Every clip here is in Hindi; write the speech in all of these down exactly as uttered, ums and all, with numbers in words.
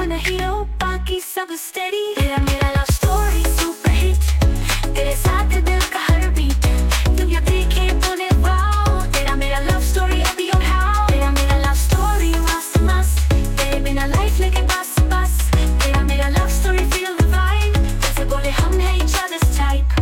फन हीरो बाकी सब स्टेडी। तेरा मेरा लव स्टोरी सुपर हिट, तेरे साथ दिल का हर बीट दुनिया देखे बोले वाओ। तेरा मेरा लव स्टोरी अभी और हाउ, तेरा मेरा लव स्टोरी मस्त मस्त, तेरे बिना लाइफ लगे बस बस। तेरा मेरा love story feel the vibe, जैसे बोले हम हैं each other's type।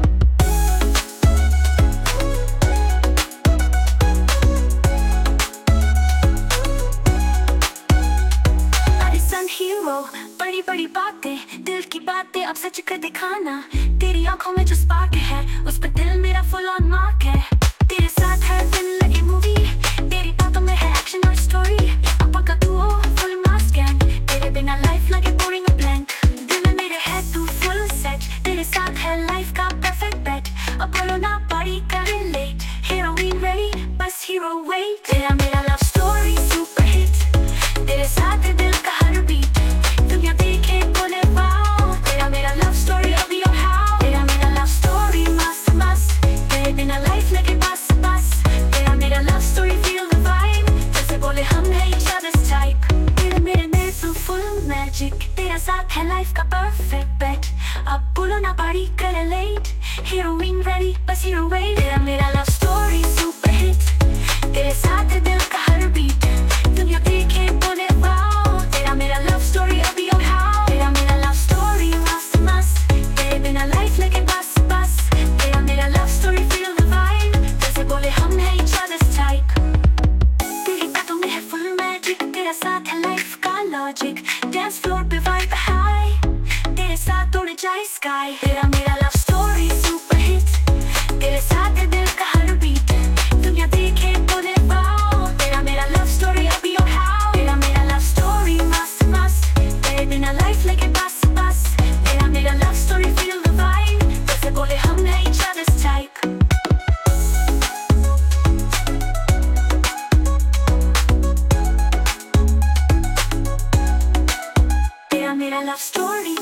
हीरो बड़ी बड़ी बातें, दिल की बातें अब सच कर दिखाना। तेरी आंखों में जो स्पार्क है उस पर दिल मेरा फुल ऑन मार्क है। तेरे साथ हर दिन लगी मूवी, तेरी बातों में है एक्शन और स्टोरी। अब का तू हो फुल मास गैंग, तेरे बिना लाइफ लगे बोरिंग और ब्लैंक। दिल में मेरे है तू फुल सेट, तेरे साथ है लाइफ का परफेक्ट बेट। अब बोलो ना पारी कर रिलेट, हीरोइन रेडी बस हीरो वेट। तेरा मेरा लव स्टोरी सुपर हिट, तेरे साथ है दिल का हर बीट दुनिया देखे बोले वाओ। तेरा मेरा लव स्टोरी अभी और हाउ, तेरा मेरा लव स्टोरी मस्त मस्त, तेरे बिना लाइफ लगे बस बस। तेरा मेरा love story feel the vibe, जैसे बोले हम हैं each other's type। तेरे मेरे में तो फुल मैजिक, तेरा साथ है लाइफ का परफेक्ट बेट। अब बोलो ना पारी कर लेट, हीरोइन रेडी बस हीरो वेट। तेरा मेरा लव स्टोरी सुपर हिट, तेरे साथ है दिल का हर बीट दुनिया देखे बोले वाओ। तेरा मेरा लव स्टोरी अभी और हाउ, तेरा मेरा लव स्टोरी मस्त मस्त, तेरे बिना लाइफ लगे बस बस। तेरा मेरा love story feel the vibe, जैसे बोले हम हैं each other's type। तेरी बातों में है फुल मैजिक, तेरा साथ है लाइफ का लॉजिक। डांस फ्लोर पे वाइब हाई, तेरे साथ उड़ जाए स्काई। तेरा मेरा लव स्टोरी सुपर हिट, तेरे साथ है दिल का हर बीट दुनिया देखे बोले वाओ। तेरा मेरा लव स्टोरी अभी और हाउ, तेरा मेरा लव स्टोरी मस्त मस्त, तेरे बिना लाइफ लगे बस बस। तेरा मेरा love story feel the vibe, जैसे बोले हम हैं each other's type। तेरा मेरा लव स्टोरी